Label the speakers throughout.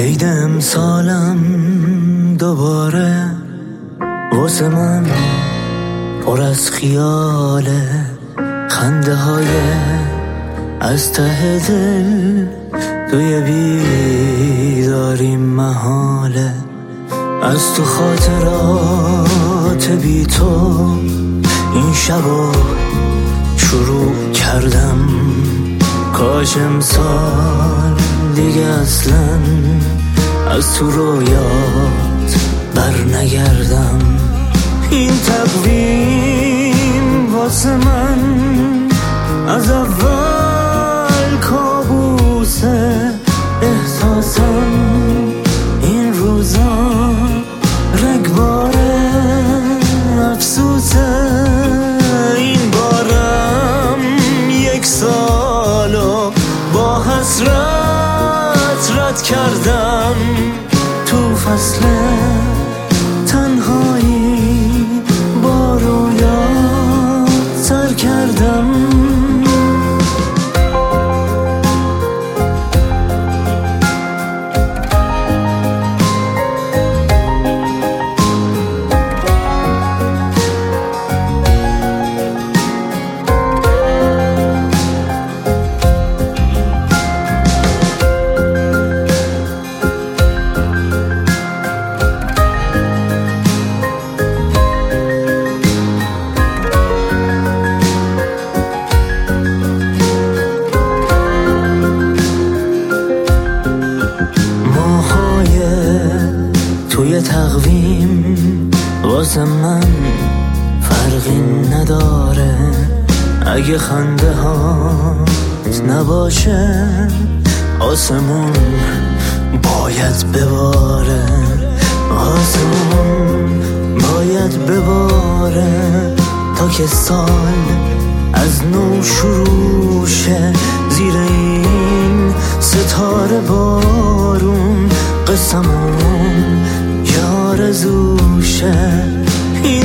Speaker 1: عید امسالم دوباره واسه من پر از خیاله، خنده های از ته دل توی بیداری محاله. از تو خاطرات بی تو این شبو شروع کردم، کاش امسال دیگه اصلا از تو رویات بر نگردم. این تقویم واسه من از اول کابوسه، احساسم این روزا رگباره افسوسه. این بارم یک سالو با حسرت رد کردم، تو فصل تنهایی با رویات سر کردم. توی تقویم واسه من فرقی نداره، اگه خنده هات نباشه آسمون باید بباره، آسمون باید بباره تا که سال از نو شروع شه. زیر این ستاره بارون قسمون آرزوشه. این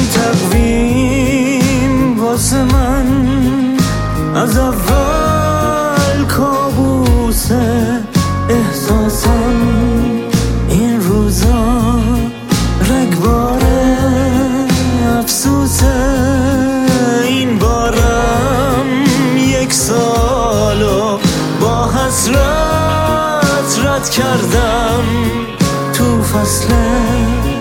Speaker 1: تقویم واسه من از اول کابوسه، احساسم این روزا رگباره افسوسه. این بارم یک سالو با حسرت رد کردم، تو فصل